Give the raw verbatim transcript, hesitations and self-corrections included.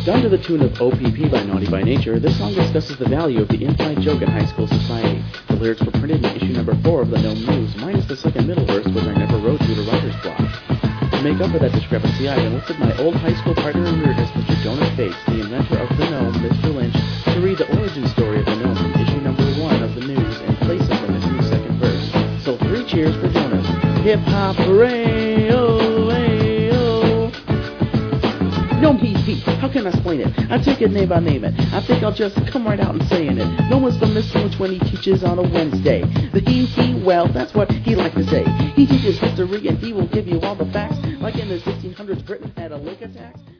Done to the tune of O P P by Naughty by Nature, this song discusses the value of the implied joke in high school society. The lyrics were printed in issue number four of the Gnome News, minus the second middle verse, which I never wrote due to writer's block. To make up for that discrepancy, I enlisted my old high school partner in weirdness, Mister Jonas Bates, the inventor of the Gnome, Mister Lynch, to read the origin story of the Gnome in issue number one of the News in place of the missing second verse. So three cheers for Jonas. Hip-hop, hooray, oh, hey, oh. Gnome P P, how can I explain it? I take it name by name it. I think I'll just come right out and saying it. Gnome was the Mister Lynch when he teaches on a Wednesday. The he, he, well, that's what he like to say. He teaches history and he will give you all the facts, like in the sixteen hundreds Britain had a liquor tax.